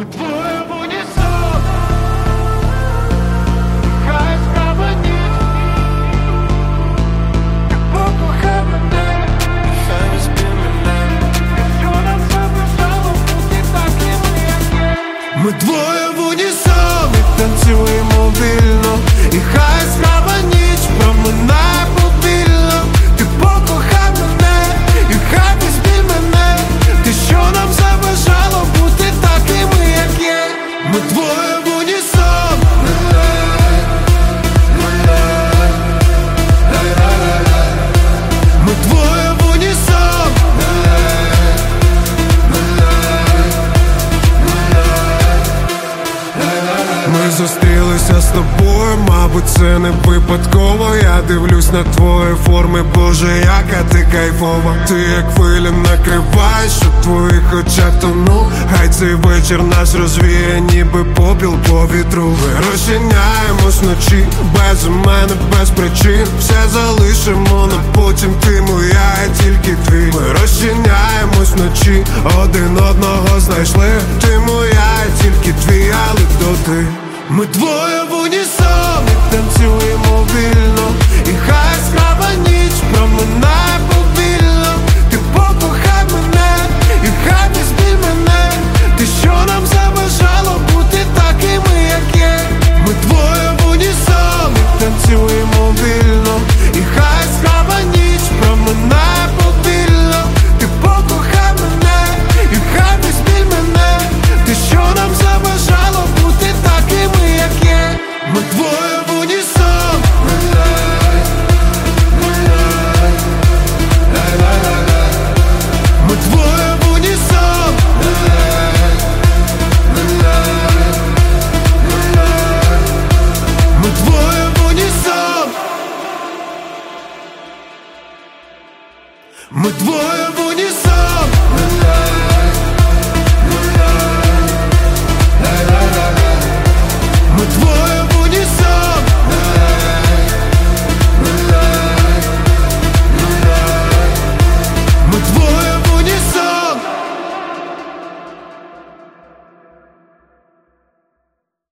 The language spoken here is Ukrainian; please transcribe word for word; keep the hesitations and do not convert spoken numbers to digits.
Ми двоє в унісон, хай схаменіть. Ти покохай мене, хай розбій мене. Якщо нам заважало бути такими, як є. Ми двоє в унісон, і танцюємо вільно. І хай схаменіть, проминає повільно. Ти покохай мене, і хай розбій мене. Ти що нам заважало бути такими, як є. Ми двоє в унісон. Ми двоє в унісон. Ми зустрілися з тобою, мабуть, це не випадково. Я дивлюсь на твої форми, Боже, яка ти кайфова. Ти як хвиля накриваєш, у твоїх очах тону. Хай цей вечір нас розвіє, ніби попіл по вітру. Ми розчиняємось вночі, без мене, без причин. Все залишимо на потім, ти моя, я тільки твій. Ми розчиняємось вночі, один одного знайшли. Ти моя, я тільки твій, але хто ти? Ми двоє в унісон, і танцюємо вільно. І хай скрава ніч проминає повільно. Ти покохай мене, і хай не збій мене. Ти що нам заважало бути такими, як є. Ми двоє в унісон, і танцюємо вільно. І хай скрава ніч проминає повільно. Ти покохай мене, і хай не збій мене. Ти що нам заважало бути такими, як є. Ми двоє в унісон. Ми двоє в унісон. Ми двоє в унісон. Ми двоє в